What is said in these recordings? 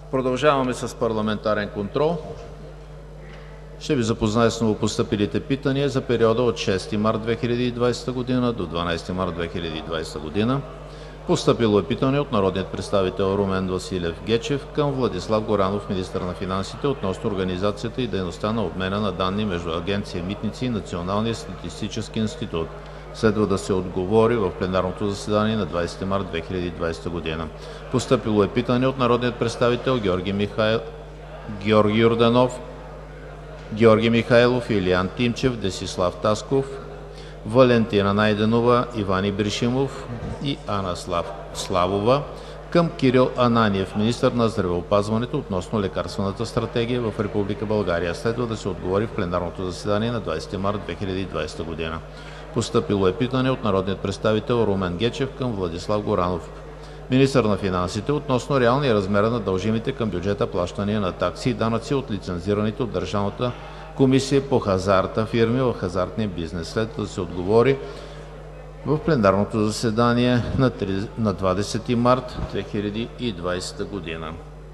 Продължаваме с парламентарен контрол. Ще Ви запозная с новопостъпилите питания за периода от 6 март 2020 г. до 12 март 2020 г. Постъпило е питане от народният представител Румен Василев Гечев към Владислав Горанов, министър на финансите, относно организацията и дейността на обмена на данни между Агенция „Митници“ и Националния статистически институт. Следва да се отговори в пленарното заседание на 20 март 2020 г. Постъпило е питане от народният представител Георги Йорданов, Георги Михайлов, Илиян Тимчев, Десислав Тасков, Валентина Найденова, Иван Ибришимов и Анна Славова към Кирил Ананиев, министър на здравеопазването, относно лекарствената стратегия в Република България. Следва да се отговори в пленарното заседание на 20 март 2020 г. Постъпило е питане от народният представител Румен Гечев към Владислав Горанов, министър на финансите, относно реалния размер на дължимите към бюджета плащания на такси и данъци от лицензираните от Държавната комисия по хазарта фирми в хазартния бизнес. Следва да се отговори в пленарното заседание на 20 март 2020 година.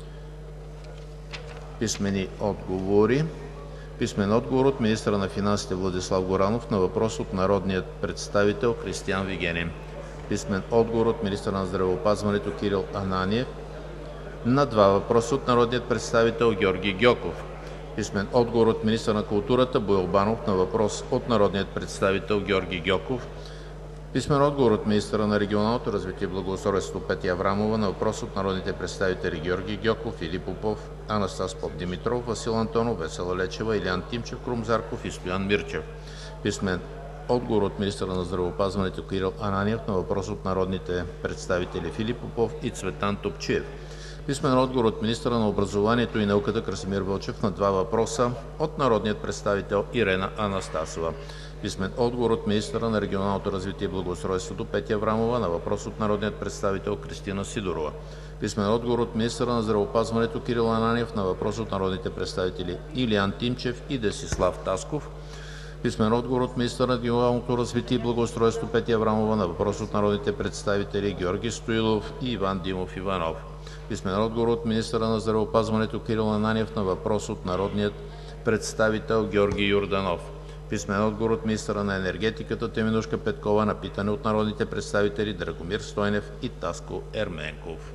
Писмени отговори. Писмен отговор от министъра на финансите Владислав Горанов на въпрос от народния представител Кристиан Вигенин. Писмен отговор от министъра на здравеопазването Кирил Ананиев на два въпроса от народния представител Георги Гьоков. Писмен отговор от министъра на културата Боил Банов на въпрос от народния представител Георги Гьоков. Писмен отговор от министъра на регионалното развитие и благоустройството Петя Аврамова на въпрос от народните представители Георги Гьоков, Филип Попов, Анастас Попдимитров, Васил Антонов, Весела Лечева, Илиян Тимчев, Крум Зарков и Стоян Мирчев. Писмен отговор от министъра на здравеопазването Кирил Ананиев на въпрос от народните представители Филип Попов и Цветан Топчиев. Писмен отговор от министъра на образованието и науката Красимир Вълчев на два въпроса от народният представител Ирена Анастасова. Писмен отговор от министъра на регионалното развитие и благоустройството Петя Аврамова на въпрос от народният представител Кристина Сидорова. Писмен отговор от министъра на здравеопазването Кирил Ананиев на въпрос от народните представители Илиян Тимчев и Десислав Тасков. Писмен отговор от министъра на регионалното развитие и благоустройството Петя Аврамова на въпрос от народните представители Георги Стоилов и Иван Димов Иванов. Писмен отговор от министъра на здравеопазването Кирил Ананиев на въпрос от народният представител Георги Йорданов. Писмен отговор от министъра на енергетиката Теменужка Петкова на питане от народните представители Драгомир Стойнев и Таско Ерменков.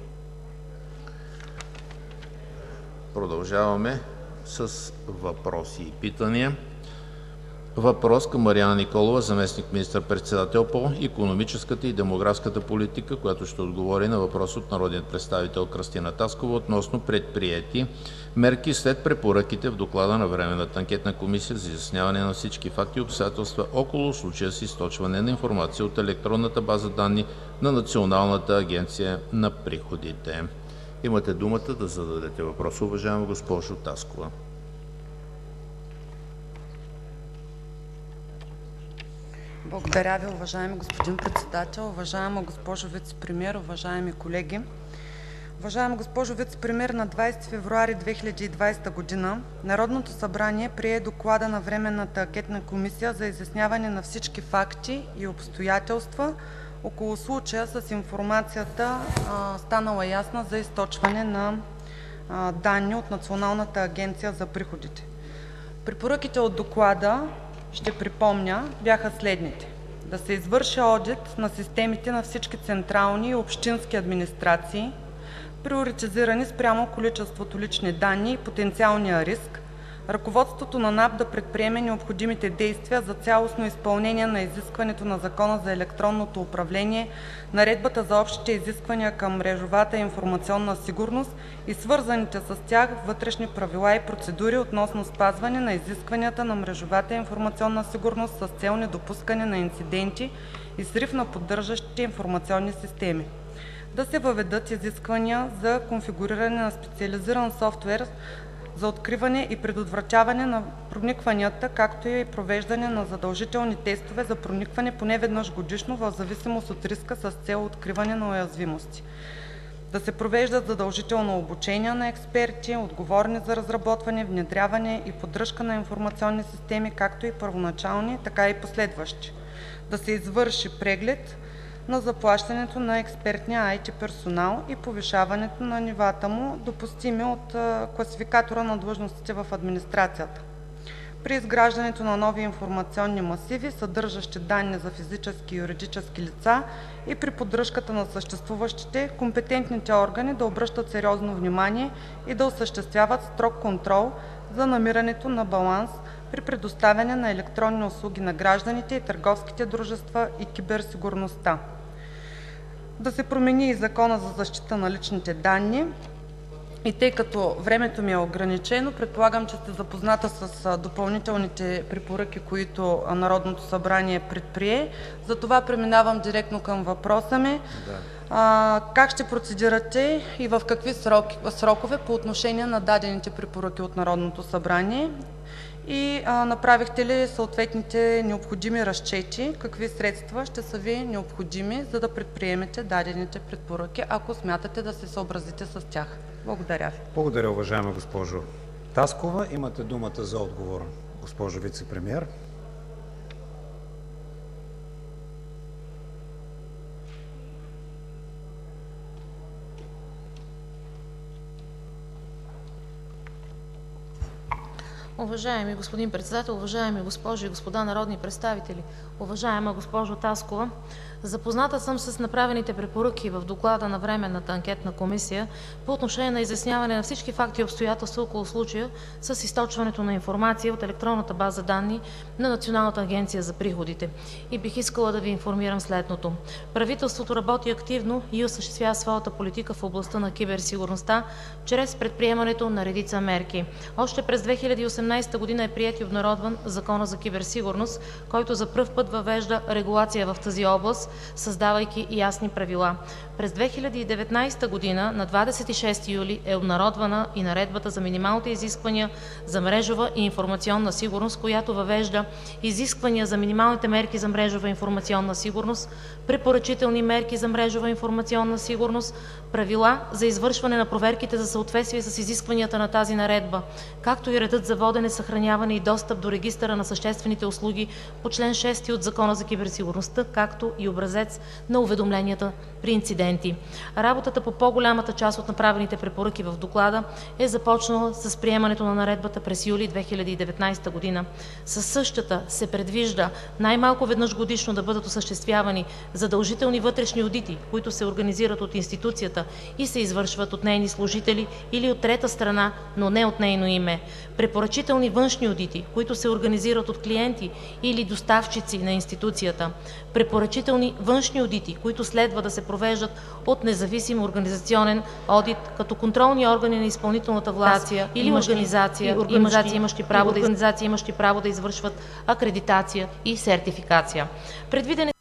Продължаваме с въпроси и питания. Въпрос към Марияна Николова, заместник министър-председател по икономическата и демографската политика, която ще отговори на въпрос от народният представител Кръстина Таскова относно предприети мерки след препоръките в доклада на Временната анкетна комисия за изясняване на всички факти и обстоятелства около случая с източване на информация от електронната база данни на Националната агенция на приходите. Имате думата да зададете въпроса, уважаема госпожо Таскова. Благодаря Ви, уважаеми господин председател, уважаема госпожо вицепремиер, уважаеми колеги. Уважаема госпожо вицепремиер, на 20 февруари 2020 г. Народното събрание прие доклада на Временната анкетна комисия за изясняване на всички факти и обстоятелства около случая с информацията, станала ясна за източване на данни от Националната агенция за приходите. Препоръките от доклада, ще припомня, бяха следните: да се извърши одит на системите на всички централни и общински администрации, приоритизирани спрямо количеството лични данни и потенциалния риск, ръководството на НАП да предприеме необходимите действия за цялостно изпълнение на изискването на Закона за електронното управление, Наредбата за общите изисквания към мрежовата информационна сигурност и свързаните с тях вътрешни правила и процедури относно спазване на изискванията на мрежовата информационна сигурност с цел недопускане на инциденти и срив на поддържащите информационни системи. Да се въведат изисквания за конфигуриране на специализиран софтуер за откриване и предотвратяване на проникванията, както и провеждане на задължителни тестове за проникване поне веднъж годишно в зависимост от риска с цел откриване на уязвимости. Да се провеждат задължително обучения на експерти, отговорни за разработване, внедряване и поддръжка на информационни системи, както и първоначални, така и последващи. Да се извърши преглед на заплащането на експертния IT персонал и повишаването на нивата му, допустими от класификатора на длъжностите в администрацията. При изграждането на нови информационни масиви, съдържащи данни за физически и юридически лица, и при поддръжката на съществуващите, компетентните органи да обръщат сериозно внимание и да осъществяват строг контрол за намирането на баланс при предоставяне на електронни услуги на гражданите и търговските дружества и киберсигурността. Да се промени и Закона за защита на личните данни. И тъй като времето ми е ограничено, предполагам, че сте запозната с допълнителните препоръки, които Народното събрание предприе. Затова преминавам директно към въпроса ми. Как ще процедирате и в какви срокове по отношение на дадените препоръки от Народното събрание? И направихте ли съответните необходими разчети? Какви средства ще са ви необходими, за да предприемете дадените препоръки, ако смятате да се съобразите с тях? Благодаря ви. Благодаря, уважаема госпожо Таскова. Имате думата за отговор, госпожо вицепремиер. Уважаеми господин Председател, уважаеми госпожи и господа народни представители! Уважаема госпожо Таскова, запозната съм с направените препоръки в доклада на Временната анкетна комисия по отношение на изясняване на всички факти и обстоятелства около случая с източването на информация от електронната база данни на Националната агенция за приходите. И бих искала да ви информирам следното. Правителството работи активно и осъществява своята политика в областта на киберсигурността чрез предприемането на редица мерки. Още през 2018 година е приет и обнародван Закона за киберсигурност, който за пръв път въвежда регулация в тази област, създавайки ясни правила. През 2019 година на 26 юли е обнародвана и Наредбата за минималните изисквания за мрежова и информационна сигурност, която въвежда изисквания за минималните мерки за мрежова информационна сигурност, препоръчителни мерки за мрежова информационна сигурност, правила за извършване на проверките за съответствие с изискванията на тази наредба, както и редът за водене, съхраняване и достъп до регистъра на съществените услуги по член 6 от Закона за киберсигурността, както и образец на уведомленията при инциденти. Работата по по-голямата част от направените препоръки в доклада е започнала с приемането на наредбата през юли 2019 година. Със същата се предвижда най-малко веднъж годишно да бъдат осъществявани задължителни вътрешни одити, които се организират от институцията и се извършват от нейни служители или от трета страна, но не от нейно име. Препоръчителни външни одити, които се организират от клиенти или доставчици на институцията. Препоръчителни външни одити, които следва да се провеждат от независим организационен одит, като контролни органи на изпълнителната власт или организации, имащи право да извършват акредитация и сертификация. Предвиден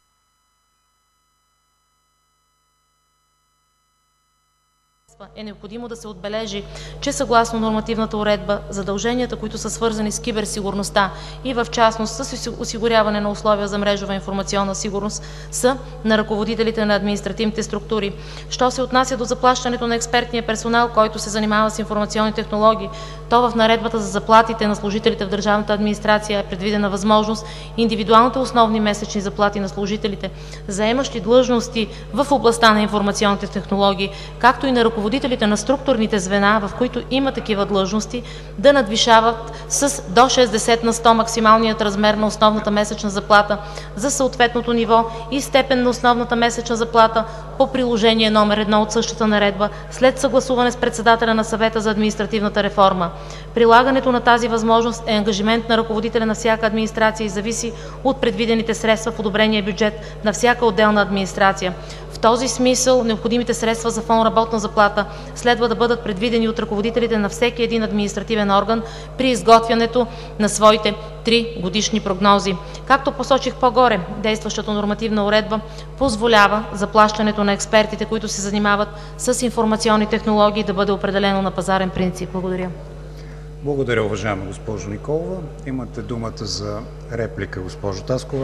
е необходимо да се отбележи, че съгласно нормативната уредба, задълженията, които са свързани с киберсигурността и в частност с осигуряване на условия за мрежова информационна сигурност, са на ръководителите на административните структури. Що се отнася до заплащането на експертния персонал, който се занимава с информационни технологии, то в наредбата за заплатите на служителите в държавната администрация е предвидена възможност индивидуалните основни месечни заплати на служителите, заемащи длъжности в областта на информационните технологии, както и на ръководителите на структурните звена, в които има такива длъжности, да надвишават с до 60 на 100 максималният размер на основната месечна заплата за съответното ниво и степен на основната месечна заплата по приложение номер 1 от същата наредба, след съгласуване с председателя на Съвета за административната реформа. Прилагането на тази възможност е ангажимент на ръководителя на всяка администрация и зависи от предвидените средства в одобрения бюджет на всяка отделна администрация. В този смисъл необходимите средства за фонд работна заплата следва да бъдат предвидени от ръководителите на всеки един административен орган при изготвянето на своите 3-годишни прогнози. Както посочих по-горе, действащата нормативна уредба позволява заплащането на експертите, които се занимават с информационни технологии, да бъде определено на пазарен принцип. Благодаря. Благодаря, уважаема госпожо Николова. Имате думата за реплика, госпожо Таскова.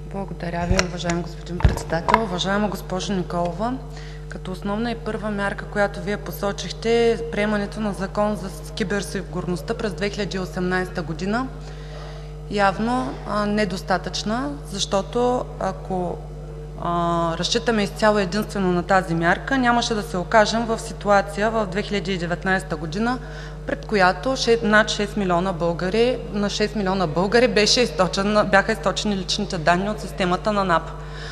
Благодаря Ви, уважаеми господин Председател. Уважаема госпожо Николова, като основна и първа мярка, която Вие посочихте, е приемането на Закон за киберсигурността през 2018 година. Явно недостатъчна, защото ако разчитаме изцяло единствено на тази мярка, нямаше да се окажем в ситуация в 2019 година, пред която над 6 милиона българи, на 6 милиона българи бяха източени личните данни от системата на НАП.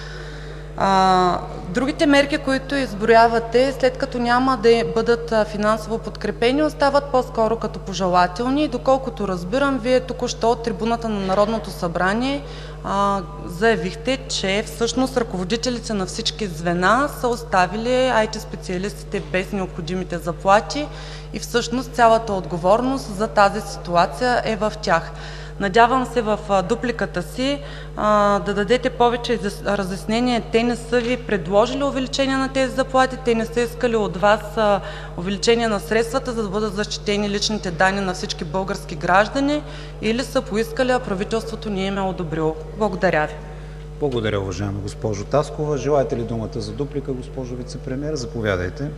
Другите мерки, които изброявате, след като няма да бъдат финансово подкрепени, остават по-скоро като пожелателни. И доколкото разбирам, Вие току-що от трибуната на Народното събрание заявихте, че всъщност ръководителите на всички звена са оставили IT специалистите без необходимите заплати и всъщност цялата отговорност за тази ситуация е в тях. Надявам се в дупликата си да дадете повече разяснение. Те не са Ви предложили увеличение на тези заплати, те не са искали от Вас увеличение на средствата, за да бъдат защитени личните данни на всички български граждани, или са поискали, а правителството не им е одобрило. Благодаря Ви. Благодаря, уважаема госпожо Таскова. Желаете ли думата за дуплика, госпожо вицепремиер? Заповядайте.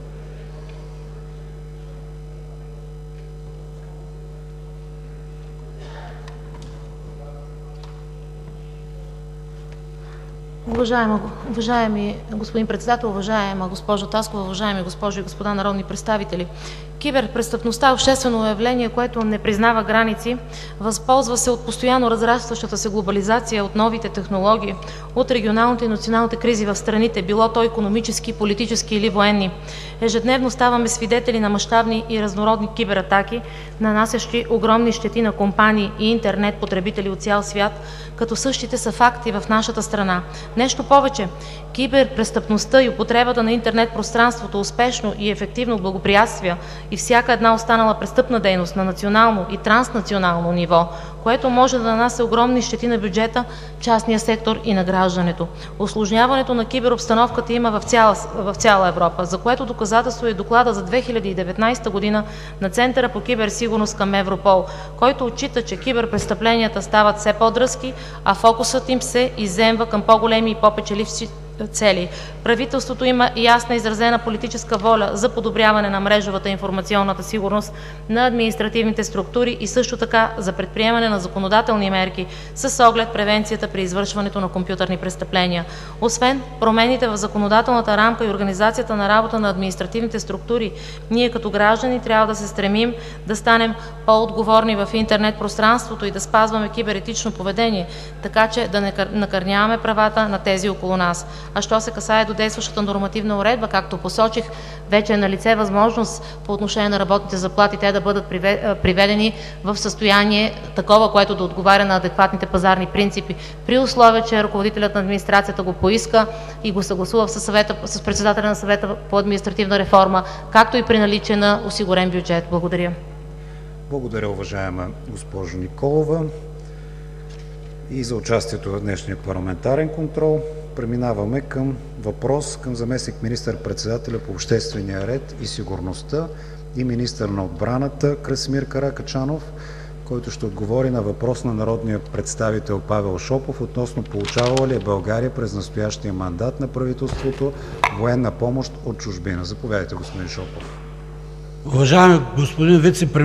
Уважаеми господин Председател, уважаема госпожо Таскова, уважаеми госпожи и господа народни представители! Киберпрестъпността е обществено явление, което не признава граници, възползва се от постоянно разрастващата се глобализация, от новите технологии, от регионалните и националните кризи в страните, било то икономически, политически или военни. Ежедневно ставаме свидетели на мащабни и разнородни кибератаки, нанасящи огромни щети на компании и интернет потребители от цял свят, като същите са факти в нашата страна. Нещо повече, киберпрестъпността и употребата на интернет пространството успешно и ефективно благоприятства и всяка една останала престъпна дейност на национално и транснационално ниво, което може да нанася огромни щети на бюджета, частния сектор и на граждането. Усложняването на киберобстановката има в цяла Европа, за което доказателство е доклада за 2019 година на Центъра по киберсигурност към Европол, който отчита, че киберпрестъпленията стават все по-дръзки, а фокусът им се изземва към по-големи и по-печеливши цели. Правителството има ясна изразена политическа воля за подобряване на мрежовата информационната сигурност на административните структури и също така за предприемане на законодателни мерки с оглед превенцията при извършването на компютърни престъпления. Освен промените в законодателната рамка и организацията на работа на административните структури, ние като граждани трябва да се стремим да станем по-отговорни в интернет пространството и да спазваме киберетично поведение, така че да не накърняваме правата на тези около нас. А що се касае до действащата нормативна уредба, както посочих, вече е налице възможност по отношение на работните заплати те да бъдат приведени в състояние такова, което да отговаря на адекватните пазарни принципи, при условие, че ръководителят на администрацията го поиска и го съгласува с председателя на съвета по административна реформа, както и при наличие на осигурен бюджет. Благодаря. Благодаря, уважаема госпожо Николова, и за участието в днешния парламентарен контрол. Преминаваме към въпрос към заместник министър-председателя по обществения ред и сигурността и министър на отбраната Красимир Каракачанов, който ще отговори на въпрос на народния представител Павел Шопов относно получавала ли е България през настоящия мандат на правителството военна помощ от чужбина. Заповядайте, господин Шопов. Уважаеми господин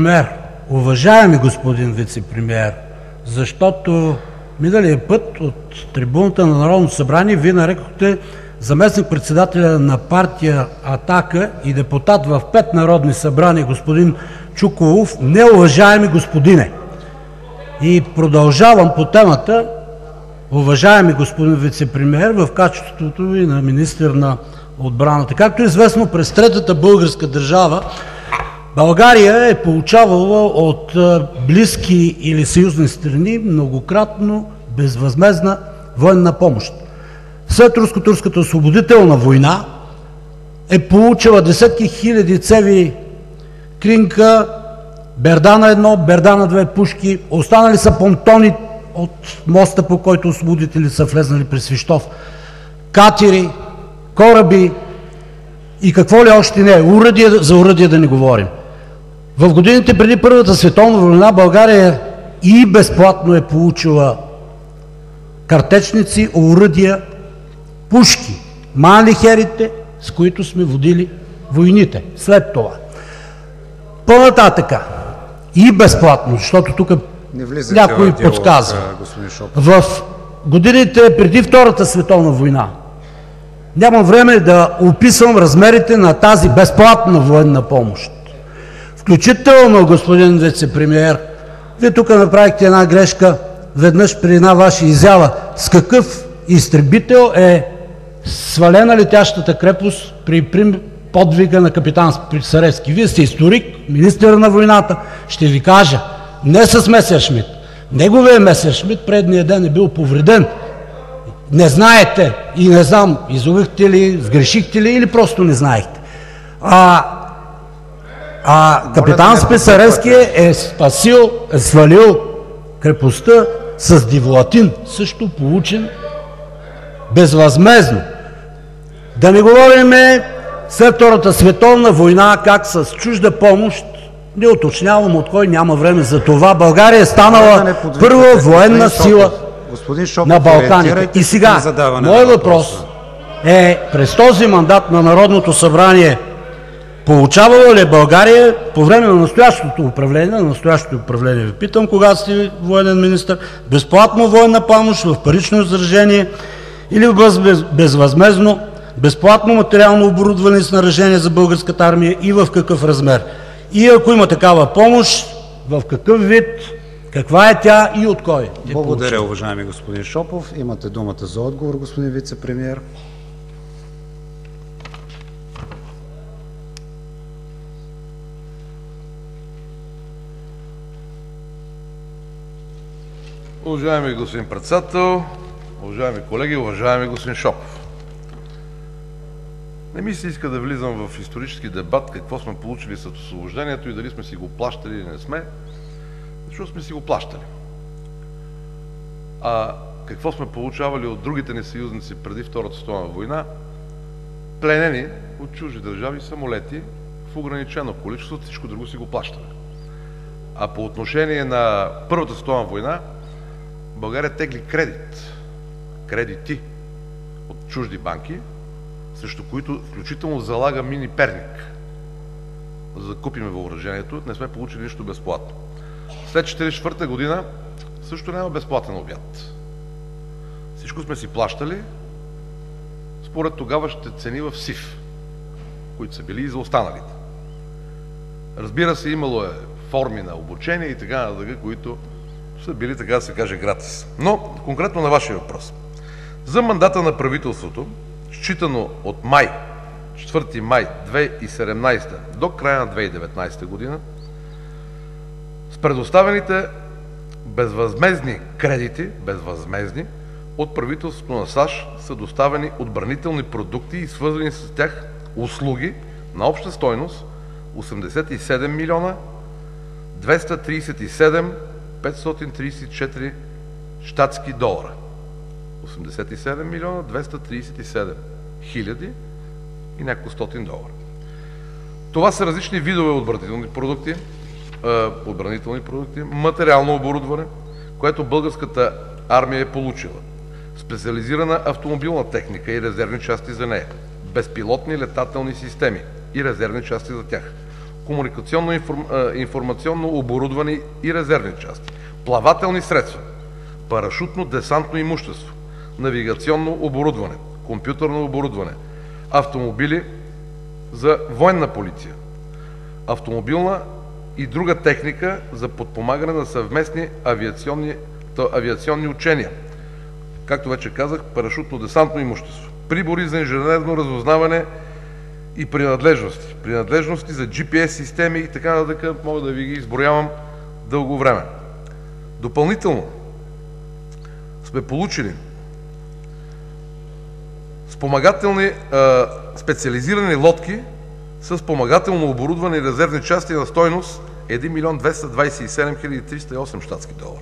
вицепремиер, защото миналия път от трибуната на Народното събрание Вие нарекохте заместник-председателя на партия „Атака“ и депутат в 5 народни събрания господин Чуколов неуважаеми господине. И продължавам по темата. Уважаеми господин вицепремиер, в качеството Ви на министър на отбраната, както е известно, през Третата българска държава България е получавала от близки или съюзни страни многократно безвъзмездна военна помощ. След Руско-турската освободителна война е получила десетки хиляди цеви клинка, Бердана 1, Бердана 2 пушки, останали са понтони от моста, по който освободители са влезнали през Свищов, катери, кораби и какво ли още не, за оръдие да не говорим. В годините преди Първата световна война България и безплатно е получила картечници, оръдия, пушки, манлихерите, с които сме водили войните. След това. По-нататъка и безплатно, защото тук някой подсказва. В годините преди Втората световна война, нямам време да описвам размерите на тази безплатна военна помощ. Включително, господин вице-премиер, вие тук направихте една грешка веднъж при една ваша изява. С какъв изтребител е свалена летящата крепост при подвига на капитан Списаревски? Вие сте историк, министър на войната. Ще ви кажа, не с Месершмит. Неговия Месершмит предния ден е бил повреден. Не знаете и не знам, излъгахте ли, сгрешихте ли или просто не знаехте. Капитан Списаревски е свалил крепостта с диволатин, също получен безвъзмездно. Да не говорим след Втората световна война как с чужда помощ, не уточнявам от кой, няма време за това, България е станала първа военна сила на Балканите. И сега, моят въпрос е, през този мандат на Народното събрание получавала ли България по време на настоящото управление, ви питам, когато сте военен министър, безплатно военна помощ в парично изражение или безвъзмездно, безплатно материално оборудване и снаряжение за българската армия и в какъв размер? И ако има такава помощ, в какъв вид, каква е тя и от кой? Благодаря, уважаеми господин Шопов. Имате думата за отговор, господин вице-премиер. Уважаеми господин председател, уважаеми колеги, уважаеми господин Шопов! Не ми се иска да влизам в исторически дебат какво сме получили след освобождението и дали сме си го плащали или не сме, защото сме си го плащали. А какво сме получавали от другите ни съюзници преди Втората световна война? Пленени от чужди държави самолети в ограничено количество, всичко друго си го плащаме. А по отношение на Първата световна война, България тегли кредити от чужди банки, срещу които включително залага мини Перник, за да купиме въоръжението. Не сме получили нищо безплатно. След 1944 година също няма безплатен обяд. Всичко сме си плащали според тогавашните цени в СИФ, които са били и за останалите. Разбира се, имало е форми на обучение и така нататък, които са били, така да се каже, гратис. Но конкретно на вашия въпрос. За мандата на правителството, считано от 4 май 2017 до края на 2019 година, с предоставените безвъзмездни кредити, от правителството на САЩ са доставени отбранителни продукти и свързани с тях услуги на обща стойност 87 милиона 237 534 щатски долара. 87 милиона 237 хиляди и няколко стотин долара. Това са различни видове отбранителни продукти, материално оборудване, което българската армия е получила, специализирана автомобилна техника и резервни части за нея, безпилотни летателни системи и резервни части за тях, комуникационно-информационно оборудване и резервни части, плавателни средства, парашутно-десантно имущество, навигационно оборудване, компютърно оборудване, автомобили за военна полиция, автомобилна и друга техника за подпомагане на съвместни авиационни учения. Както вече казах, парашутно-десантно имущество, прибори за инженерно разузнаване и принадлежности за GPS системи и така нататък, мога да ви ги изброявам дълго време. Допълнително сме получили спомагателни специализирани лодки с спомагателно оборудване и резервни части на стойност 1 милион 227 308 щатски долара.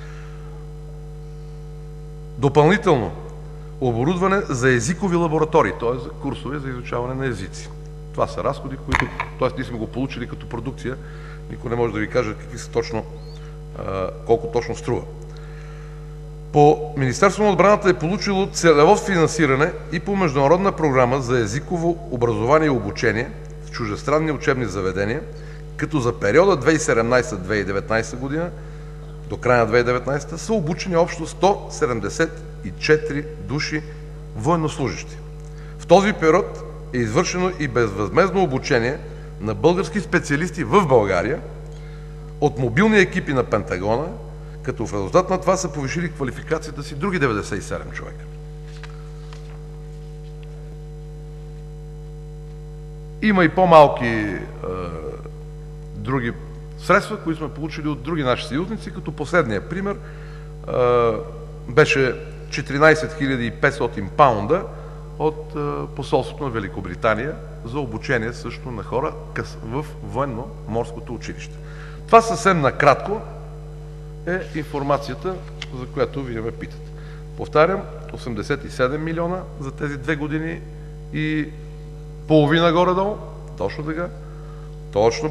Допълнително оборудване за езикови лаборатории, т.е. за курсове за изучаване на езици. Това са разходи, които, т.е. ние сме го получили като продукция, никой не може да ви каже какви са точно, колко точно струва. По Министерството на отбраната е получило целево финансиране и по международна програма за езиково образование и обучение в чуждестранни учебни заведения, като за периода 2017-2019 година до края на 2019 са обучени общо 174 души военнослужещи. В този период е извършено и безвъзмездно обучение на български специалисти в България от мобилни екипи на Пентагона, като в резултат на това са повишили квалификацията си други 97 човека. Има и по-малки други средства, които сме получили от други наши съюзници, като последния пример беше 14 500 паунда от посолството на Великобритания за обучение също на хора в военно-морското училище. Това съвсем накратко е информацията, за която вие ме питате. Повтарям, 87 милиона за тези 2 години и половина горе-долу, точно така, точно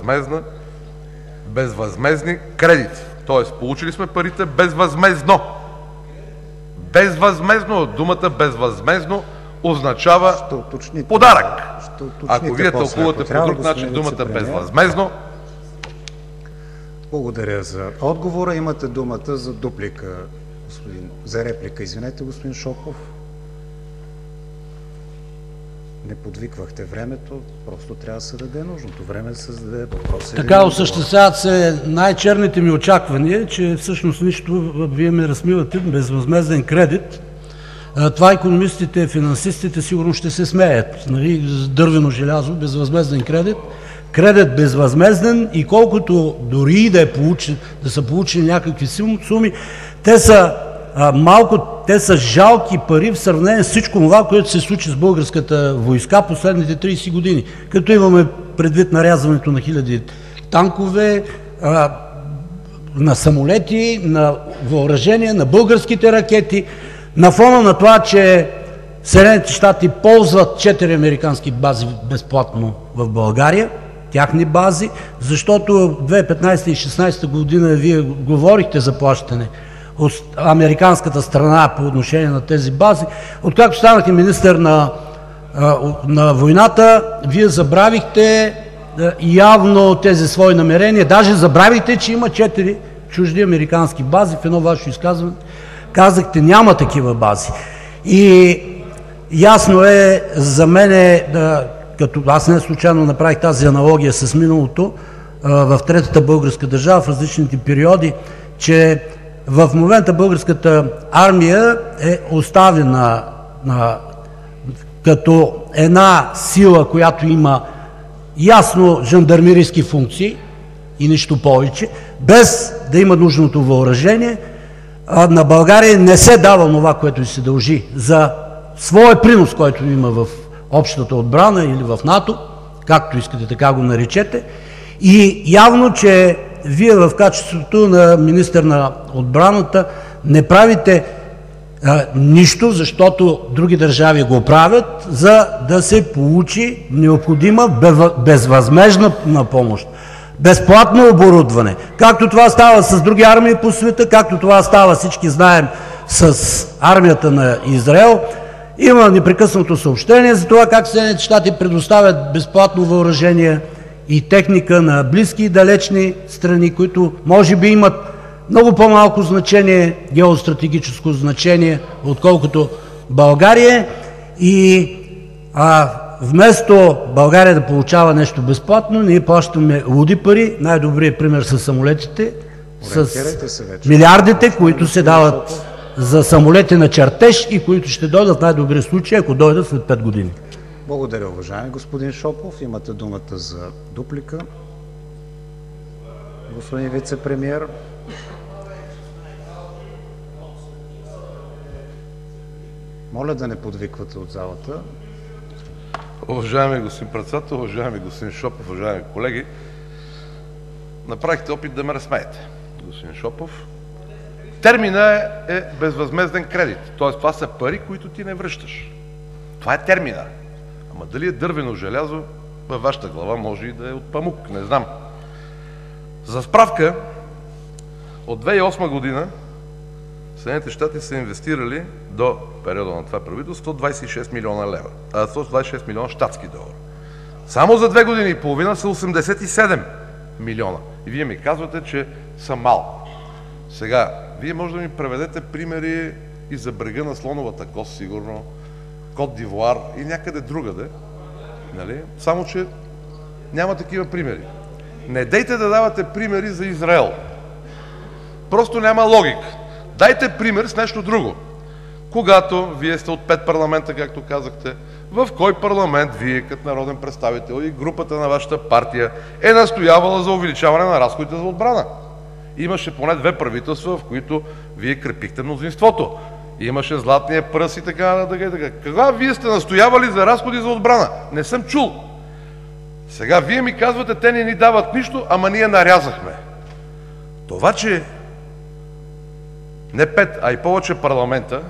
безвъзмездни кредити. Тоест, получили сме парите безвъзмездно. Безвъзмездно, думата безвъзмездно означава подарък. Ако вие тълкувате по друг начин думата безвъзмездно. Благодаря за отговора. Имате думата за дуплика, за реплика. Извинете, господин Шопов. Не подвиквахте времето, просто трябва да се даде нужното време да се зададе въпроса. Така осъществяват се най-черните ми очаквания, че всъщност нищо, вие ме размивате безвъзмезден кредит. Това икономистите, финансистите сигурно ще се смеят. Нали? Дървено желязо, безвъзмезден кредит. Кредит безвъзмезден и колкото дори и да са получили някакви суми, те са малко, те са жалки пари в сравнение с всичко това, което се случи с българската войска последните 30 години. Като имаме предвид нарязването на хиляди танкове, на самолети, на въоръжение, на българските ракети, на фона на това, че Съединените щати ползват 4 американски бази безплатно в България, тяхни бази, защото 2015 и 2016 година вие говорихте за плащане от американската страна по отношение на тези бази. Откакто станахте министър на войната, вие забравихте явно тези свои намерения. Даже забравихте, че има 4 чужди американски бази. В едно ваше изказване казахте, няма такива бази. И ясно е за мен, като аз не случайно направих тази аналогия с миналото в Третата българска държава в различните периоди, че в момента българската армия е оставена като една сила, която има ясно жандармерийски функции и нищо повече, без да има нужното въоръжение. На България не се дава това, което се дължи за своя принос, който има в общата отбрана или в НАТО, както искате така го наречете. И явно, че вие в качеството на министър на отбраната не правите нищо, защото други държави го правят, за да се получи необходима безвъзмездна помощ. Безплатно оборудване. Както това става с други армии по света, както това става, всички знаем, с армията на Израел. Има непрекъснато съобщение за това как Съединените щати предоставят безплатно въоръжение и техника на близки и далечни страни, които може би имат много по-малко значение, геостратегическо значение, отколкото България. И вместо България да получава нещо безплатно, ние плащаме луди пари. Най-добрият пример са самолетите, с милиардите, които се дават за самолети на чертеж и които ще дойдат в най-добрия случай, ако дойдат след 5 години. Благодаря, уважаеми господин Шопов. Имате думата за дуплика. Господин вице-премиер. Моля да не подвиквате от залата. Уважаеми господин председател, уважаеми господин Шопов, уважаеми колеги, направихте опит да ме разсмеете, господин Шопов. Термина е безвъзмезден кредит, т.е. това са пари, които ти не връщаш. Това е термина. Ама дали е дървено желязо, във вашата глава може и да е от памук, не знам. За справка, от 2008 година Съединените щати са инвестирали до периода на това правителство 126 милиона лева, 126 милиона щатски долара. Само за 2 години и половина са 87 милиона. И вие ми казвате, че са малко. Сега, вие може да ми преведете примери и за брега на Слоновата кост, сигурно, Кот д'Ивуар и някъде другаде, нали? Само че няма такива примери. Не дейте да давате примери за Израел. Просто няма логика. Дайте пример с нещо друго. Когато вие сте от 5 парламента, както казахте, в кой парламент вие като народен представител и групата на вашата партия е настоявала за увеличаване на разходите за отбрана? Имаше поне 2 правителства, в които вие крепихте мнозинството. Имаше златния пръст и така. Кога вие сте настоявали за разходи за отбрана? Не съм чул. Сега вие ми казвате, те не ни дават нищо, ама ние нарязахме. Това, че не 5, а и повече парламента,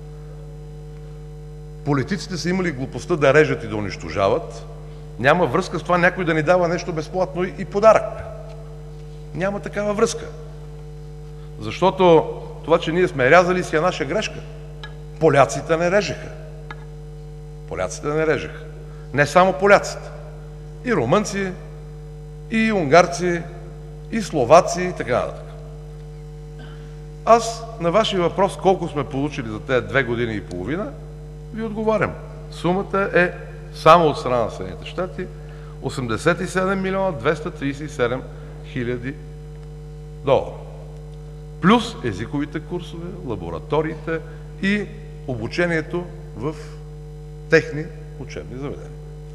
политиците са имали глупостта да режат и да унищожават, няма връзка с това някой да ни дава нещо безплатно и подарък. Няма такава връзка. Защото това, че ние сме рязали, си е наша грешка. Поляците не режеха. Поляците не режеха. Не само поляците. И румънци, и унгарци, и словаци, и така нататък. Аз на вашия въпрос, колко сме получили за тези 2 години и половина, ви отговарям. Сумата е само от страна на Съединените щати 87 милиона 237 хиляди долара. Плюс езиковите курсове, лабораториите и обучението в техни учебни заведения.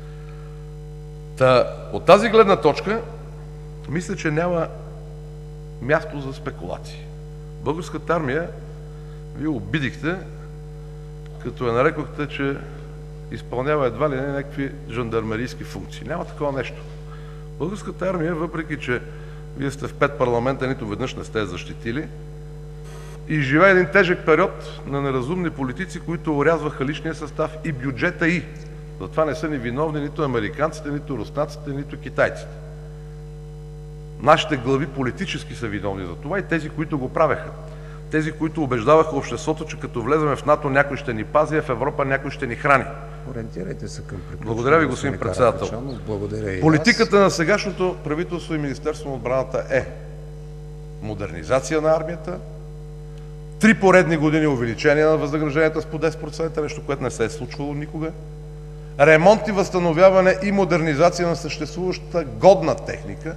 От тази гледна точка, мисля, че няма място за спекулации. Българската армия, вие обидихте, като я нарекохте, че изпълнява едва ли не някакви жандармерийски функции. Няма такова нещо. Българската армия, въпреки че вие сте в 5 парламента, нито веднъж не сте защитили, и живее един тежък период на неразумни политици, които орязваха личния състав и бюджета и. Затова не са ни виновни нито американците, нито руснаците, нито китайците. Нашите глави политически са виновни за това и тези, които го правеха. Тези, които убеждаваха обществото, че като влеземе в НАТО, някой ще ни пази, а в Европа някой ще ни храни. Ориентирайте се към приключване. Благодаря ви, господин председател. Благодаря и политиката на сегашното правителство и Министерство на отбраната е модернизация на армията, 3 поредни години увеличение на възнагражденията с по 10%, нещо, което не се е случвало никога, ремонт и възстановяване и модернизация на съществуващата годна техника,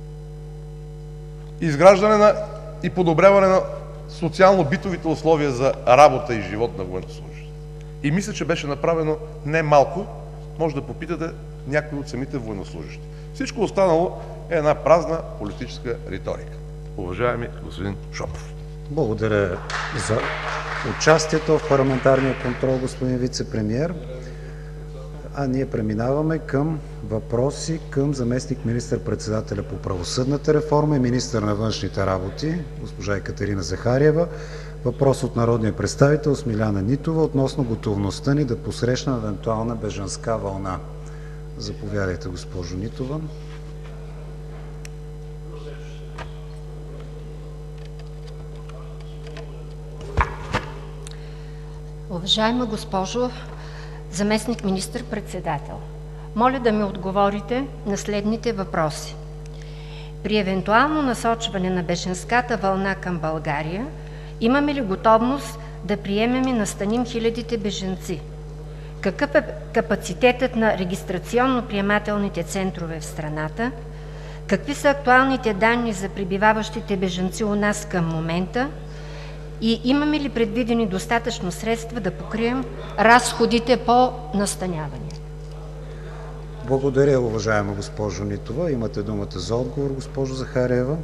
изграждане и подобряване на социално-битовите условия за работа и живот на военнослужащите. И мисля, че беше направено не малко, може да попитате някои от самите военнослужащи. Всичко останало е една празна политическа риторика. Уважаеми господин Шопов. Благодаря за участието в парламентарния контрол, господин вице-премиер. А ние преминаваме към въпроси към заместник министър-председателя по правосъдната реформа и министър на външните работи, госпожа Екатерина Захариева. Въпрос от народния представител Смиляна Нитова относно готовността ни да посрещнем евентуална бежанска вълна. Заповядайте, госпожо Нитова. Уважаема госпожо заместник министър-председател, моля да ми отговорите на следните въпроси. При евентуално насочване на бежанската вълна към България, имаме ли готовност да приемем и настаним хилядите бежанци? Какъв е капацитетът на регистрационно-приемателните центрове в страната? Какви са актуалните данни за пребиваващите бежанци у нас към момента? И имаме ли предвидени достатъчно средства да покрием разходите по настаняване? Благодаря, уважаема госпожо Нитова. Имате думата за отговор, госпожо Захариева.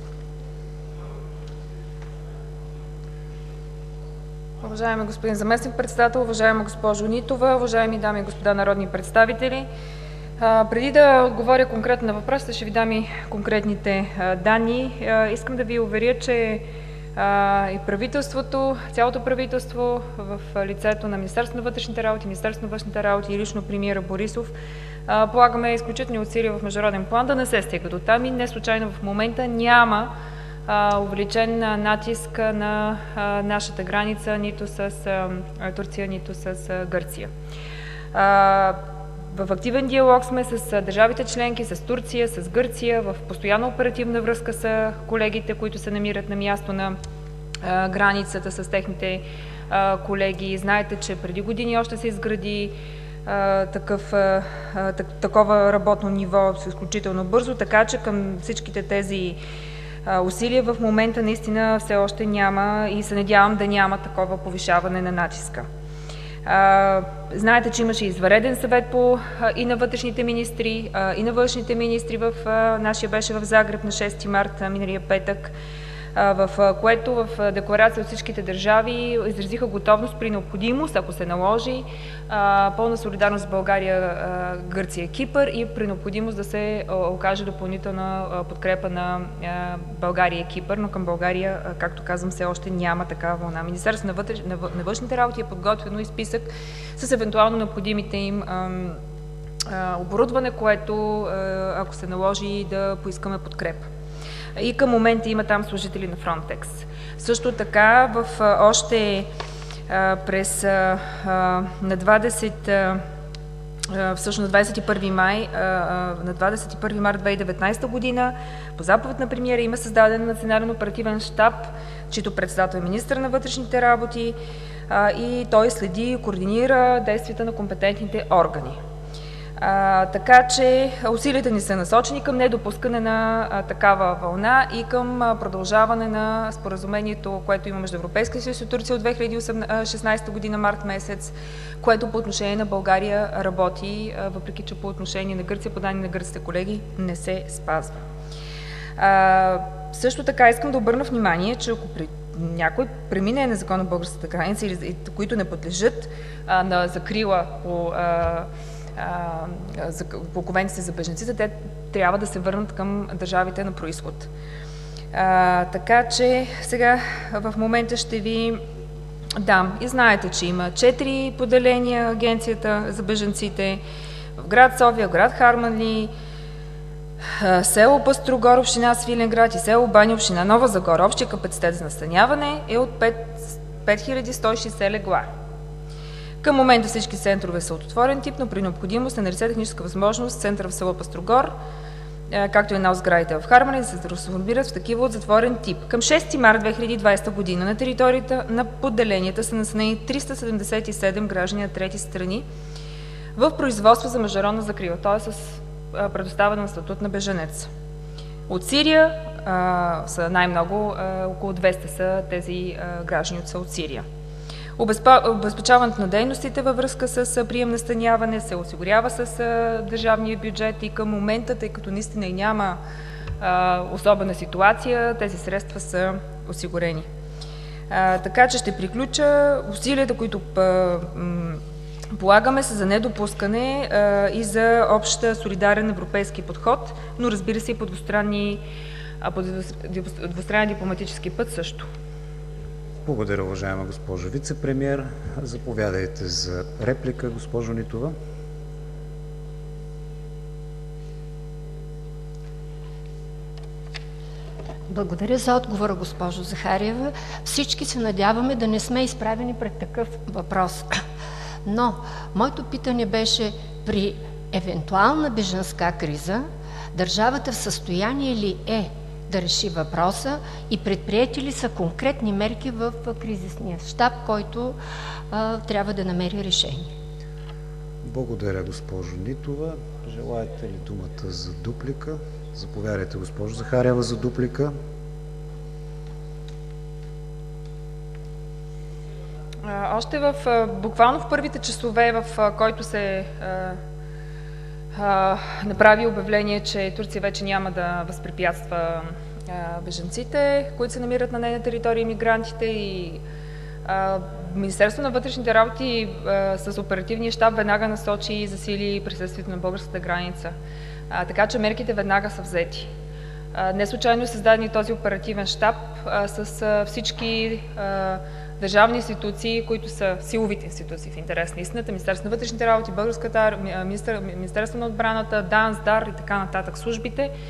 Уважаеми господин заместник-председател, уважаема госпожо Нитова, уважаеми дами и господа народни представители! Преди да отговоря конкретно на въпросите, ще ви дам и конкретните данни. Искам да ви уверя, че и правителството, цялото правителство в лицето на Министерството на вътрешните работи, Министерството на външните работи и лично премиера Борисов полагаме изключителни усилия в международен план да не се стига до там и не случайно в момента няма увеличен натиск на нашата граница нито с Турция, нито с Гърция. В активен диалог сме с държавите членки, с Турция, с Гърция, в постоянна оперативна връзка с колегите, които се намират на място на границата с техните колеги. Знаете, че преди години още се изгради такова работно ниво изключително бързо, така че към всичките тези усилия в момента наистина все още няма и се надявам да няма такова повишаване на натиска. Знаете, че имаше извънреден съвет и на вътрешните министри, и на външните министри. Нашия беше в Загреб на 6 март, миналия петък, в което в декларация от всичките държави изразиха готовност при необходимост, ако се наложи, пълна солидарност с България, Гърция, Кипър и при необходимост да се окаже допълнителна подкрепа на България и Кипър, но към България, както казвам, все още няма такава вълна. Министерството на външните работи е подготвено и списък с евентуално необходимите им оборудване, което, ако се наложи, да поискаме подкрепа. И към момента има там служители на Frontex. Също така, още през на 21 март 2019 година по заповед на премиера има създаден национален оперативен щаб, чийто председател е министър на вътрешните работи и той следи и координира действията на компетентните органи. Така че усилията ни са насочени към недопускане на такава вълна и към продължаване на споразумението, което има между Европейския съюз и Турция от 2016 година, март месец, което по отношение на България работи, въпреки че по отношение на Гърция, по данни на гръцките колеги, не се спазва. Също така искам да обърна внимание, че ако някой премине незаконно българската граница, или които не подлежат на закрила по конвенцията за бежанците, те трябва да се върнат към държавите на произход. Така че сега в момента ще ви дам. И знаете, че има 4 поделения Агенцията за бежанците в град София, в град Харманли, село Пъстрогор, община Свиленград и село Баня, община Нова Загора. Общия капацитет за настаняване е от 5160 легла. Към момента всички центрове са от отворен тип, но при необходимост е налице техническа възможност центъра в село Пъстрогор, както и една от сградите в Харманли, да се трансформират в такива от затворен тип. Към 6 март 2020 година на територията на поделенията са настанени 377 граждани на трети страни в производство за международна закрила, т.е. с предоставен статут на бежанец. От Сирия са най-много, около 200 са тези граждани от Сирия. Обезпечаването на дейностите във връзка с прием настаняване се осигурява с държавния бюджет и към момента, тъй като наистина и няма особена ситуация, тези средства са осигурени. Така че ще приключа. Усилията, които полагаме се за недопускане и за общ солидарен европейски подход, но разбира се и по двустранен дипломатически път също. Благодаря, уважаема госпожо вицепремиер. Заповядайте за реплика, госпожо Нитова. Благодаря за отговора, госпожо Захариева. Всички се надяваме да не сме изправени пред такъв въпрос. Но моето питане беше: при евентуална бежанска криза държавата в състояние ли е да реши въпроса и предприети ли са конкретни мерки в кризисния щаб, който трябва да намери решение? Благодаря, госпожо Нитова. Желаете ли думата за дуплика? Заповядайте, госпожо Захариева, за дуплика. Още буквално в първите часове, в който се направи обявление, че Турция вече няма да възпрепятства бежанците, които се намират на нейна територия, мигрантите, и Министерството на вътрешните работи с оперативния щаб веднага насочи и засили присъствието на българската граница. Така че мерките веднага са взети. Не случайно е създаден и този оперативен щаб с всички държавни институции, които са силовите институции в интерес на истината, Министерството на вътрешните работи, Българската армия, Министерство на отбраната, ДАНС, ДАР и така нататък службите,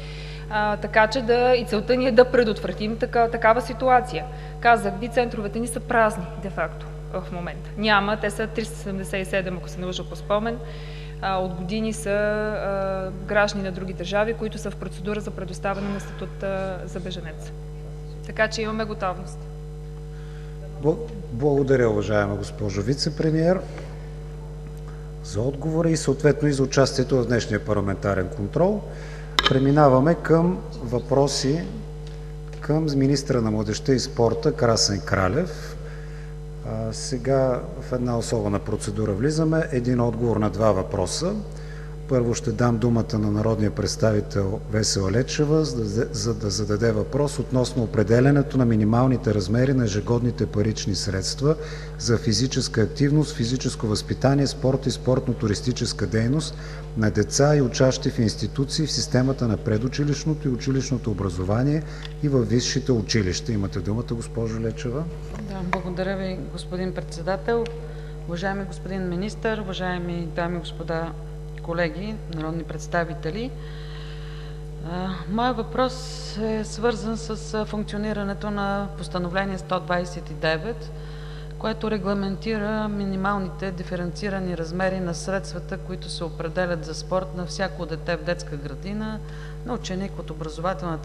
така че и целта ни е да предотвратим такава ситуация. Казах ви, центровете ни са празни де-факто в момента. Няма, те са 377, ако се не лъжа по спомен. От години са граждани на други държави, които са в процедура за предоставяне на статут за бежанец. Така че имаме готовност. Благодаря, уважаема госпожо вицепремиер, за отговора и съответно и за участието в днешния парламентарен контрол. Преминаваме към въпроси към министъра на младежта и спорта Красен Кралев. Сега в една особена процедура влизаме. Един отговор на два въпроса. Първо ще дам думата на народния представител Весела Лечева, за да зададе въпрос относно определянето на минималните размери на ежегодните парични средства за физическа активност, физическо възпитание, спорт и спортно-туристическа дейност на деца и учащи в институции в системата на предучилищното и училищното образование и във висшите училища. Имате думата, госпожо Лечева. Благодаря ви, господин председател. Уважаеми господин министър, уважаеми дами и господа колеги, народни представители! Моят въпрос е свързан с функционирането на Постановление 129, което регламентира минималните диференцирани размери на средствата, които се определят за спорт на всяко дете в детска градина, на ученик от образователната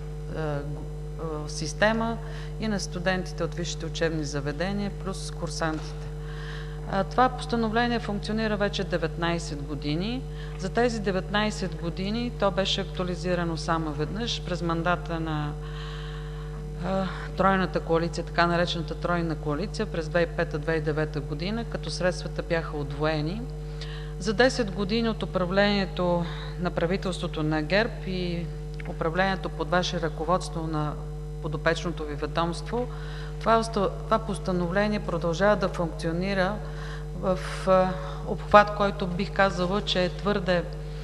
система и на студентите от висшите учебни заведения, плюс курсантите. Това постановление функционира вече 19 години. За тези 19 години то беше актуализирано само веднъж през мандата на тройната коалиция, така наречената тройна коалиция през 2005-2009 година, като средствата бяха удвоени. За 10 години от управлението на правителството на ГЕРБ и управлението под ваше ръководство на подопечното ви ведомство, това постановление продължава да функционира в обхват, който бих казала, че е твърде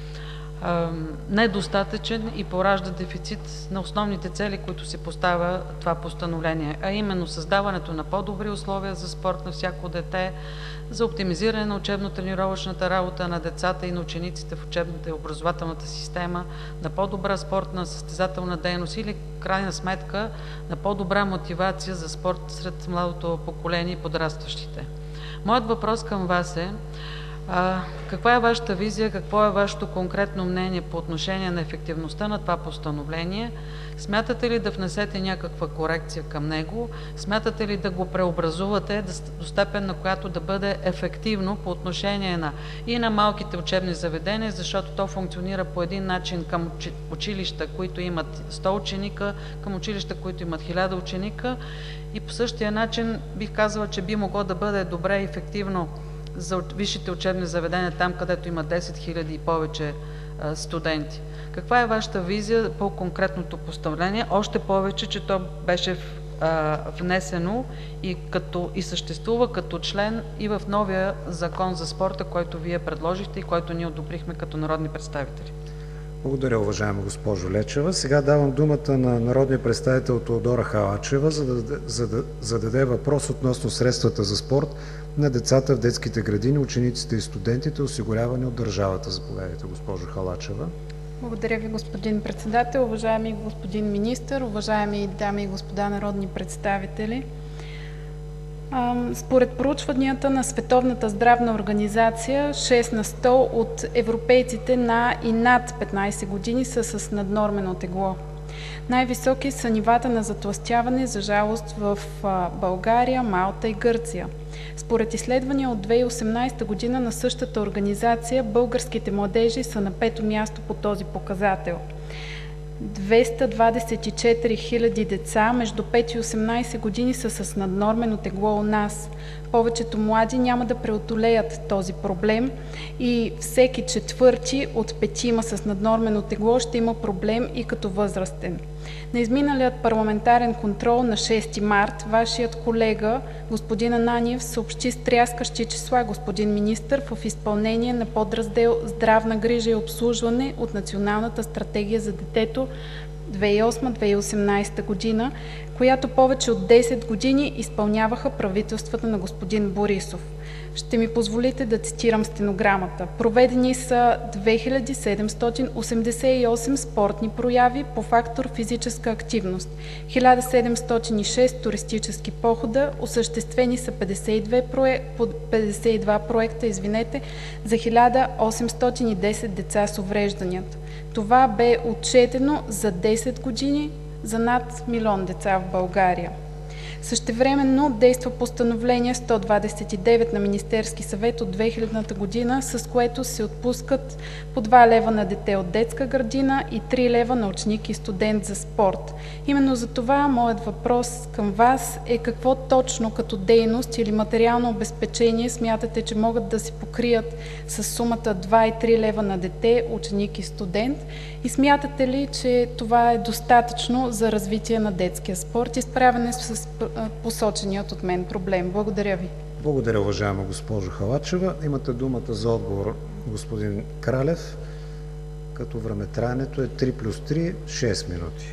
недостатъчен и поражда дефицит на основните цели, които си поставя това постановление, а именно създаването на по-добри условия за спорт на всяко дете, за оптимизиране на учебно-тренировъчната работа на децата и на учениците в учебната и образователната система, на по-добра спортна състезателна дейност или, крайна сметка, на по-добра мотивация за спорт сред младото поколение и подрастващите. Моят въпрос към вас е: каква е вашата визия, какво е вашето конкретно мнение по отношение на ефективността на това постановление? Смятате ли да внесете някаква корекция към него? Смятате ли да го преобразувате до степен, на която да бъде ефективно по отношение и на малките учебни заведения, защото то функционира по един начин към училища, които имат 100 ученика, към училища, които имат 1000 ученика, и по същия начин бих казала, че би могло да бъде добре и ефективно за висшите учебни заведения, там където има 10 000 и повече студенти. Каква е вашата визия по конкретното постановление? Още повече, че то беше внесено и съществува като член и в новия закон за спорта, който вие предложихте и който ние одобрихме като народни представители. Благодаря, уважаема госпожо Лечева. Сега давам думата на народния представител Теодора Халачева, за да зададе въпрос относно средствата за спорт на децата в детските градини, учениците и студентите, осигурявани от държавата. Заповядайте, госпожо Халачева. Благодаря ви, господин председател. Уважаеми господин министър, уважаеми дами и господа народни представители! Според проучванията на Световната здравна организация, 6 на 100 от европейците на и над 15 години са с наднормено тегло. Най-високи са нивата на затлъстяване, за жалост, в България, Малта и Гърция. Според изследвания от 2018 година на същата организация, българските младежи са на 5-то място по този показател. 224 000 деца между 5 и 18 години са с наднормено тегло у нас. Повечето млади няма да преодолеят този проблем и всеки четвърти от 5 с наднормено тегло ще има проблем и като възрастен. На изминалият парламентарен контрол на 6 март вашият колега господин Ананиев съобщи стряскащи числа, господин министър, в изпълнение на подраздел „Здравна грижа и обслужване“ от Националната стратегия за детето 2008-2018 година, която повече от 10 години изпълняваха правителствата на господин Борисов. Ще ми позволите да цитирам стенограмата. Проведени са 2788 спортни прояви по фактор физическа активност, 1706 туристически похода, осъществени са 52 проекта за 1810 деца с уврежданията. Това бе отчетено за 10 години за над 1 милион деца в България. Същевременно действа постановление 129 на Министерски съвет от 2000 година, с което се отпускат по 2 лева на дете от детска градина и 3 лева на ученик и студент за спорт. Именно за това моят въпрос към Вас е: какво точно като дейност или материално обезпечение смятате, че могат да се покрият с сумата 2 и 3 лева на дете, ученик и студент? И смятате ли, че това е достатъчно за развитие на детския спорт и справяне с посоченият от мен проблем? Благодаря Ви. Благодаря, уважаема госпожо Халачева. Имате думата за отговор, господин Кралев, като времетраенето е 3 плюс 3, 6 минути.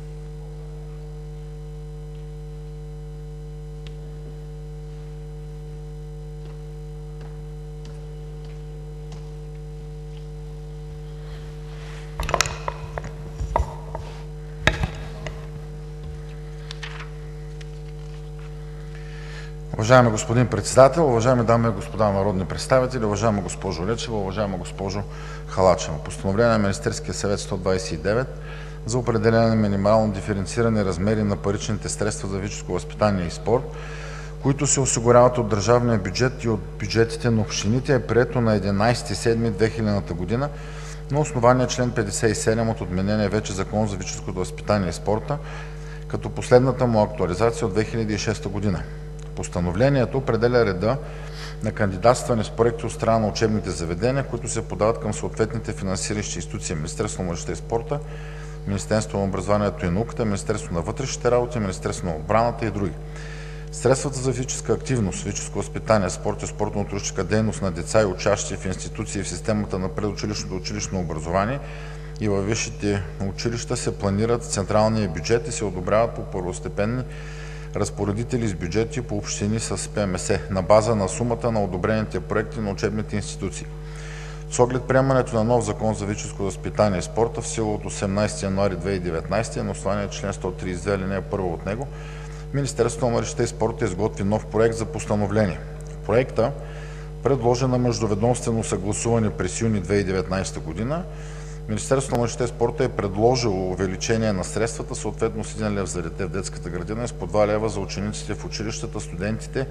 Уважаеми господин Председател, уважаеми дами и господа народни представители, уважаема госпожо Лечева, уважаема госпожо Халачева! Постановление на Министерския съвет 129 за определяне на минимално диференцирани размери на паричните средства за физическо възпитание и спорт, които се осигуряват от държавния бюджет и от бюджетите на общините, е прието на 11 юли 2000 година на основание член 57 от отменения вече Закон за физическото възпитание и спорта, като последната му актуализация от 2006 година. Постановлението определя реда на кандидатстване с проекти от страна на учебните заведения, които се подават към съответните финансиращи институции: Министерството на младежта и спорта, Министерството на образованието и науката, Министерството на вътрешните работи, Министерството на отбраната и други. Средствата за физическа активност, физическо възпитание, спорт и спортно-туристическа дейност на деца и учащи в институции в системата на предучилищното и училищно образование и във висшите училища се планират в централния бюджет и се одобряват по първостепенни разпоредители с бюджети по общини с ПМС на база на сумата на одобрените проекти на учебните институции. С оглед приемането на нов Закон за физическо възпитание и спорта в сила от 18 януари 2019 на основание член 132 алинея 1 от него, Министерството на младежта и спорта изготви нов проект за постановление. В проекта, предложен на междуведомствено съгласуване през юни 2019 година, Министерството на младежта и спорта е предложило увеличение на средствата, съответно с 1 лев за дете в детската градина и с по 2 лева за учениците в училищата, студентите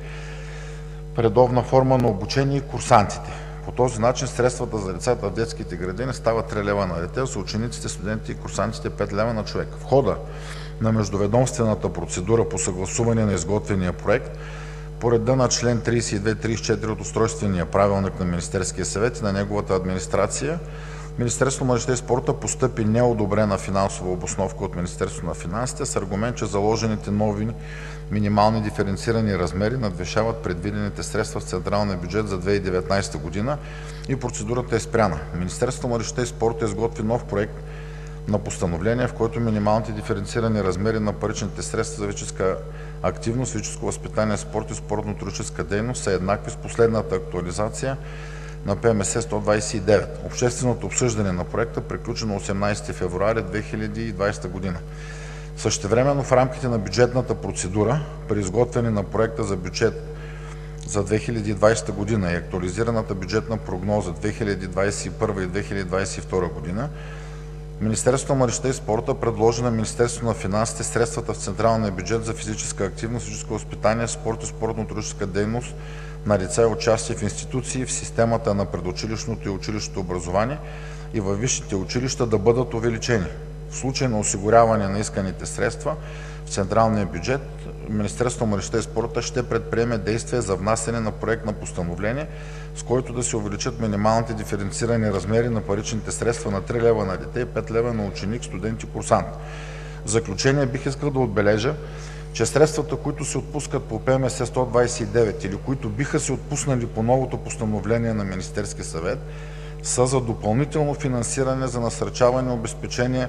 в редовна форма на обучение и курсантите. По този начин средствата за децата в детските градини стават 3 лева на дете, за учениците, студентите и курсантите 5 лева на човек. В хода на междуведомствената процедура по съгласуване на изготвения проект по реда на член 32-34 от Устройствения правилник на Министерския съвет и на неговата администрация, Министерството на младежта и спорта постъпи неодобрена финансова обосновка от Министерството на финансите с аргумент, че заложените нови минимални диференцирани размери надвишават предвидените средства в централния бюджет за 2019 година и процедурата е спряна. Министерството на младежта и спорта изготви нов проект на постановление, в който минималните диференцирани размери на паричните средства за физическа активност, физическо възпитание, спорт и спортно-туристическа дейност са еднакви с последната актуализация на ПМС 129. Общественото обсъждане на проекта приключи на 18 февруари 2020 година. Същевременно в рамките на бюджетната процедура при изготвяне на проекта за бюджет за 2020 година и актуализираната бюджетна прогноза 2021 и 2022 година, Министерството на младежта и спорта предложи на Министерството на финансите средствата в централния бюджет за физическа активност, физическо възпитание, спорт и спортно-туристическа дейност на деца и участие в институции в системата на предучилищното и училищното образование и във висшите училища да бъдат увеличени. В случай на осигуряване на исканите средства в централния бюджет, Министерството на младежта и спорта ще предприеме действия за внасяне на проект на постановление, с който да се увеличат минималните диференцирани размери на паричните средства на 3 лева на дете и 5 лева на ученик, студент и курсант. В заключение бих искал да отбележа, че средствата, които се отпускат по ПМС 129 или които биха се отпуснали по новото постановление на Министерския съвет, са за допълнително финансиране за насърчаване и обезпечение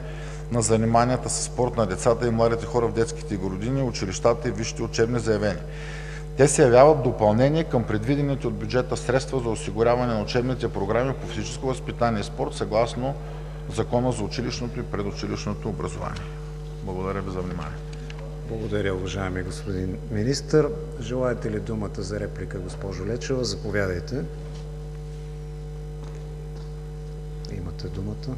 на заниманията със спорт на децата и младите хора в детските градини, училищата и висшите учебни заведения. Те се явяват допълнение към предвидените от бюджета средства за осигуряване на учебните програми по физическо възпитание и спорт съгласно Закона за училищното и предучилищното образование. Благодаря ви за внимание. Благодаря, уважаеми господин министър. Желаете ли думата за реплика, госпожо Лечева? Заповядайте. Имате думата.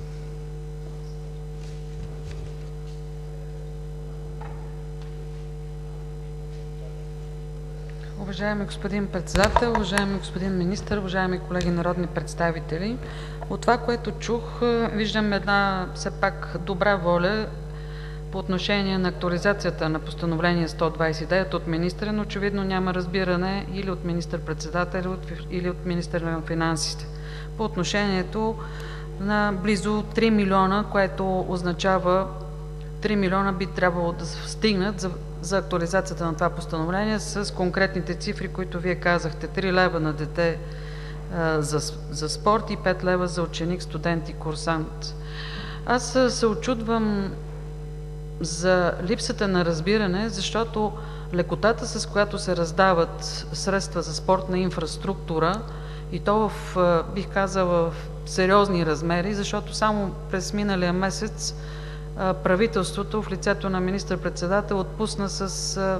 Уважаеми господин Председател, уважаеми господин министър, уважаеми колеги народни представители! От това, което чух, виждам една все пак добра воля по отношение на актуализацията на Постановление 129 от министъра, но очевидно няма разбиране или от министър-председателя, или от министъра на финансите по отношението на близо 3 милиона, което означава 3 милиона би трябвало да стигнат за актуализацията на това постановление с конкретните цифри, които Вие казахте. 3 лева на дете за спорт и 5 лева за ученик, студент и курсант. Аз се учудвам за липсата на разбиране, защото лекотата, с която се раздават средства за спортна инфраструктура, и то в, бих казала, в сериозни размери, защото само през миналия месец правителството в лицето на министър-председател отпусна с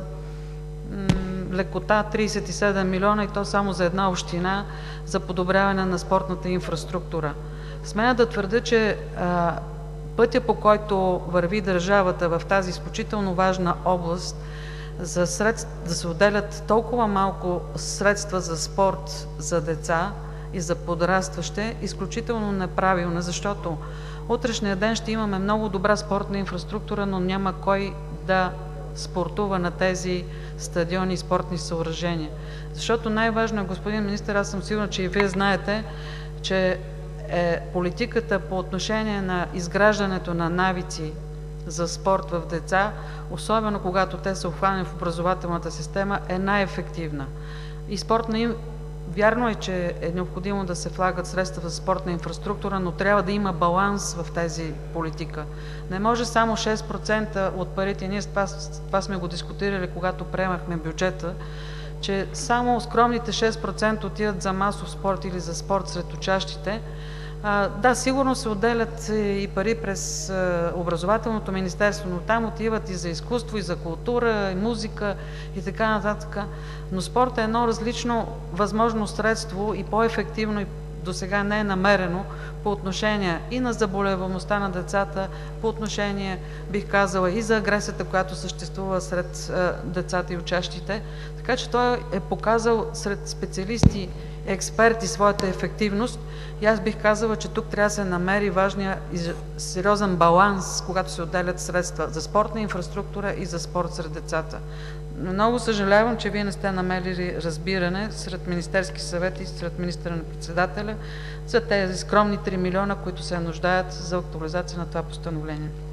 лекота 37 милиона и то само за една община за подобряване на спортната инфраструктура. Смея да твърдя, че пътя, по който върви държавата в тази изключително важна област, да се отделят толкова малко средства за спорт за деца и за подрастващи, изключително неправилна, защото утрешния ден ще имаме много добра спортна инфраструктура, но няма кой да спортува на тези стадиони и спортни съоръжения. Защото най-важно, господин министър, аз съм сигурна, че и Вие знаете, че политиката по отношение на изграждането на навици за спорт в деца, особено когато те са обхванати в образователната система, е най-ефективна. И вярно е, че е необходимо да се влагат средства за спортна инфраструктура, но трябва да има баланс в тези политика. Не може само 6% от парите, ние това сме го дискутирали, когато приемахме бюджета, че само скромните 6% отиват за масов спорт или за спорт сред учащите. Да, сигурно се отделят и пари през образователното министерство, но там отиват и за изкуство, и за култура, и музика и така нататък. Но спортът е едно различно възможно средство и по-ефективно и досега не е намерено по отношение и на заболеваемостта на децата, по отношение, бих казала, и за агресията, която съществува сред децата и учащите. Така че той е показал сред специалисти, експерти своята ефективност и аз бих казала, че тук трябва да се намери важния и сериозен баланс, когато се отделят средства за спортна инфраструктура и за спорт сред децата. Много съжалявам, че Вие не сте намерили разбиране сред Министерски съвет и сред министъра на председателя за тези скромни 3 милиона, които се нуждаят за актуализация на това постановление.